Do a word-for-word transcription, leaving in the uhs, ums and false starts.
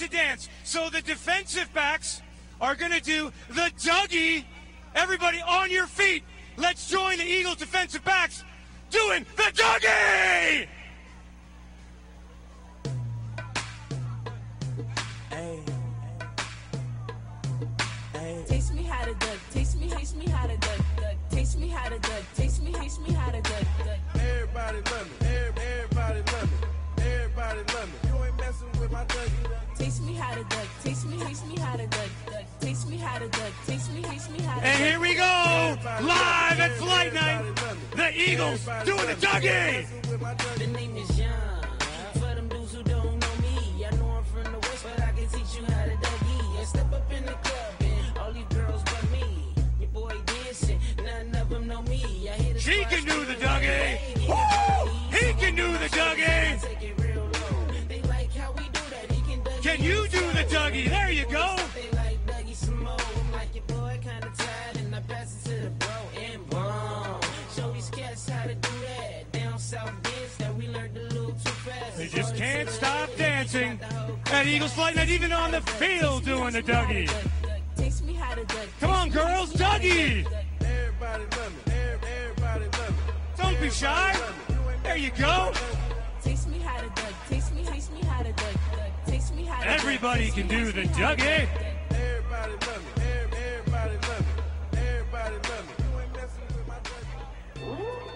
to dance. So the defensive backs are going to do the Dougie. Everybody on your feet. Let's join the Eagles defensive backs doing the Dougie! Hey. Hey. Taste me how to duck. Taste me, taste me how to duck. duck. Taste me how to duck. Taste me, taste me how to duck. duck. Everybody love me. Everybody love me. Everybody love me. You ain't messing with my Dougie. Taste me how to duck. Taste me, taste me how to duck. duck. Taste me how to duck. Taste me, taste me how to duck. And here we go, live at Flight Night. The Eagles doing the Dougie. The name is Young. For them dudes who don't know me, I know I'm from the West, but I can teach you how to Dougie. And step up in the club and all these girls but me. Your boy dancing, none of them know me. I hear the She can do the Dougie. Woo! He can do the Dougie. Take it real low. They like how we do that. He can Dougie. Can you do the Dougie? There you go. They like Dougie some more. I'm like your boy, kinda tired, and I pass it to the bro and boom. Show these cats how to do that. Down south dance that we learned a little too fast. They just can't stop dancing at Eagles Flight Night, even on the field doing the Dougie. Taste me how to duck. Come on, girls, Dougie. Everybody love me. Everybody love me. Don't be shy. There you go. Taste me how to duck. Taste me, taste me how to duck. duck. Taste me how to duck. Everybody can do the Dougie. Everybody love me. Everybody love me. Everybody love me. You ain't messing with my Dougie.